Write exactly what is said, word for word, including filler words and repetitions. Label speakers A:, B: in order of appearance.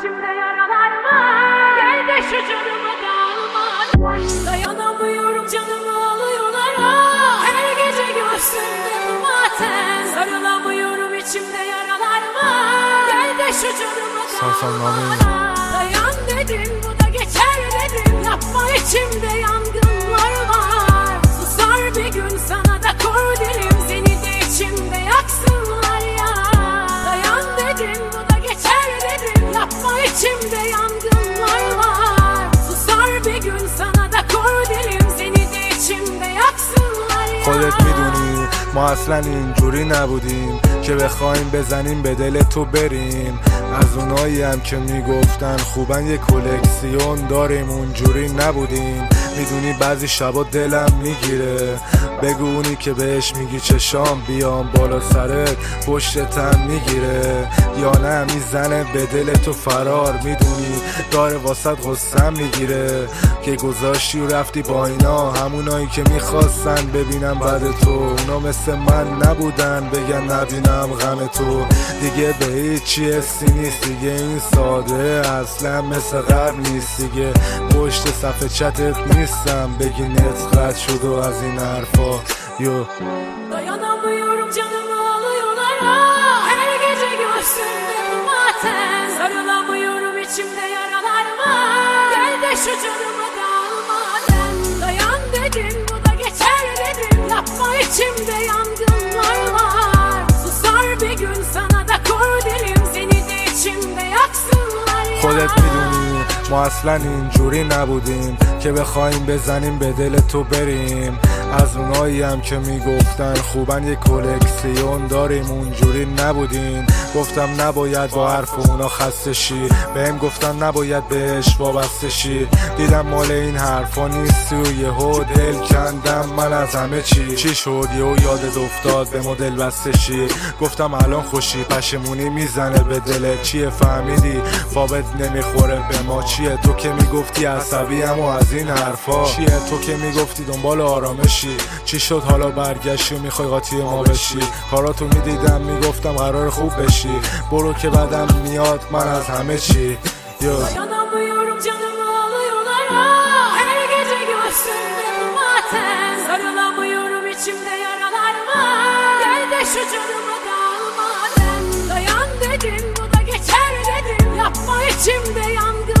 A: içimde yaralar var. Gel de şu canımı dalma. Dayanamıyorum canımı alıyorlar ah. Her gece göğsümde matem. Sarılamıyorum içimde yaralar var. Gel de şu canımı dalma. Dayan dedim bu da geçer dedim. Yapma içimde yangınlar var. Susar bir gün sana da kor dilim. Seni de içimde yaksınlar ya. Dayan dedim bu da geçer dedim. Yapma içimde yangınlar var. Susar bir gün sana da kor dilim. Seni de içimde yaksınlar ya.
B: خودت میدونی ما اصلا اینجوری نبودیم که بخوایم بزنیم به دل تو بریم. از اونایی هم که میگفتن خوبن یه کلکسیون داریم اونجوری نبودیم. میدونی بعضی شبا دلم میگیره بگو اونی که بهش میگی چشام بیام بالا سرت پشتتم میگیره یا نه میزنه به دل تو فرار. میدونی داره واسط غصم میگیره که گذاشتی و رفتی با اینا همونایی که میخواستن ببینم بعد تو. اونا مثل من نبودن بگن نبینم غم تو. دیگه به هیچی حسی نیست دیگه این ساده اصلا مثل قبل نیست دیگه. پشت صفحه چتت نیستم بگی نت قطع شد و از این حرفا یو.
A: Dayanamıyorum canımı alıyorlar ah. Her gece göğsümde matem. Sarılamıyorum içimde yaralar var. Gel de şu canımı dalma. Dayan dedim bu da geçer dedim. Yapma içimde yangınlar var. Susar bir gün sana da kor dilim. Seni de içimde yaksınlar ya.
B: خودت میدونی ما اصلا اینجوری نبودیم که بخوایم بزنیم به دل تو بریم. از اونایی هم که میگفتن خوبن یه کلکسیون داریم اونجوری نبودیم. گفتم نباید با حرف اونا خسته شی بهم گفتن نباید بهش وابسته شی. دیدم مال این حرفا نیستی و یهو دل کندم من از همه چی. چی شد یهو یادت افتاد به مدل بسته شی. گفتم الان خوشی پشمونی میزنه به دلت. چیه فهمیدی خوابت نمیخوره به ما. چیه تو که میگفتی عصبیم و از این حرفا. چیه تو که میگفتی دنبال آرامشی. چی شد حالا برگشتی و میخوای قاطی ما بشی. کاراتو میدیدم میگفتم قرار خوب بشی. برو که بعدم میاد من از همه چی یو.
A: Dayanamıyorum canımı alıyorlar ah. Her gece göğsümde matem. Sarılamıyorum içimde yaralar var. Gel de şu canımı dalma. Dayan dedim bu da geçer dedim. Yapma içimde yangın.